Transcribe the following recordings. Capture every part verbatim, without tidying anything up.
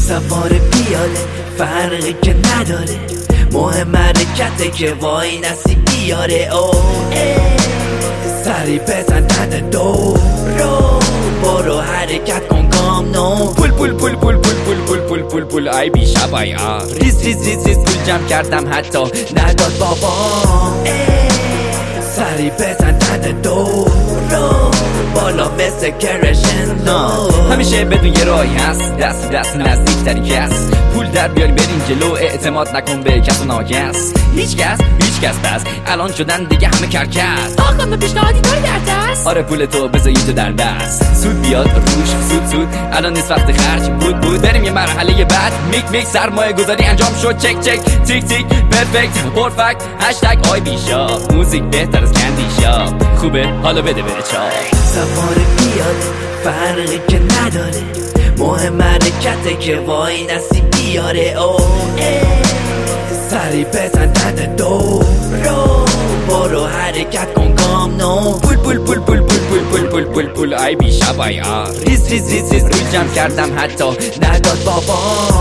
سوار پیاده فرقی که نداره، مهم حرکته که وای نسی بیاره. او سری بزن تن دو رو، برو حرکت کن گام نو. پول پول پول پول پول پول پول پول پول پول ای بی شبای آر ریز ریز ریز ریز پول جمع کردم حتی نداد بابا. سری بزن تن دو رو، بالا مثل کرشندو. همیشه بدون یه راهی هست، دست دست نزدیک تری کس. پول در بیاری بریم جلو، اعتماد نکن به کس و ناکس. هیچ کس هیچ کس بس الان شدن دیگه همه کرکس. آقا به پیشنهادی داری در دست؟ آره پول تو بذاری تو در دست، سود بیاد روش سود سود. الان نیست وقت خرج بود بود، بریم یه مرحله بعد. میک میک سرمایه گذاری انجام شد، چک چک تیک تیک پرفکت پرفکت. هشتگ آی بی شاپ، موزیک بهتر از کندی شاپ. خوبه حالا بده بره چاپ. سوار پیاده فرقی که نداره، مهم حرکته که وای نسی بیاره. او سری بزن تن دو رو، برو حرکت کن گام نو. پول پول پول پول پول پول پول پول پول پول ای بی شبای آر ریز ریز ریز ریز پول جمع کردم حتی نداد بابا.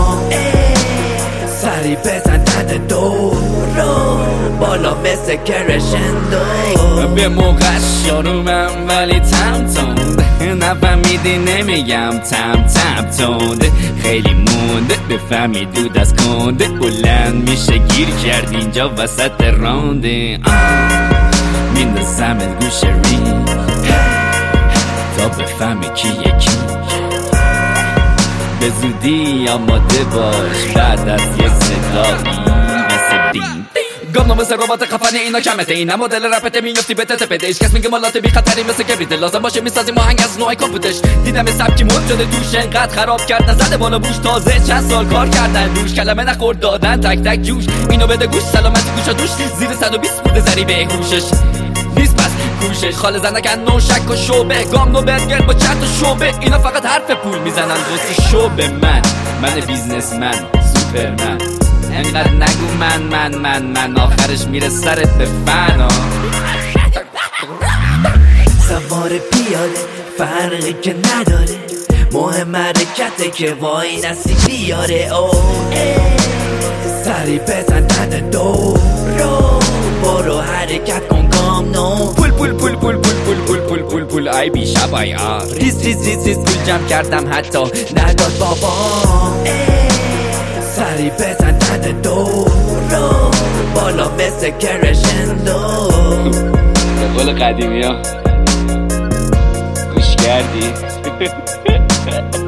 سری بزن تن دو رو، بالا مثل کرشندو. به موقع شروعم ولی تم توند، نفهمیدی نمیگم تم تم توند. خیلی مونده بفهمی دود از کنده، بلند میشه گیر کرد اینجا وسط رانده. میندازم گوش ری تا بفهمی کی یکی. به زودی آماده باش بعد از یه صدایی مثل بین. گام نو مثل ربات خفنی اینا کمته، اینا مدل رپته میفتی به تته. هیچ کس میگه مالات بی خطری مثل کبریت، لازم باشه میسازیم آهنگ از نوع کامپوتش. دیدم سبکی مد شده دوش، انقدر خراب کرد نزده بالا بوش. تازه چند سال کار کردن دوش، کلمه نخورد دادن تک تک جوش. اینو بده گوش سلامتی گوشا دوش، زیر صد و بیست بوده زری به هوشش نیست بس کوشش. خاله زنکن نو شک و شوبه، گام نو برگر با چند تا شوبه. اینا فقط حرف پول میزنن واسه شوبه. من من بیزنسمن سوپرمن، انقدر نگو من من من من، آخرش میره سرت به فنا. سوار پیاده فرقی که نداره، مهم حرکته که وای نسی بیاره. او سری بزن تن دو رو، برو حرکت کن گام نو. پول پول پول پول پول پول پول پول پول پول ای بی شبای آر ریز ریز ریز ریز پول جمع کردم حتی نداد بابا. سری بزن تن دو رو، بالا مثل کرشندو. به قول قدیمی ها گوش کردی؟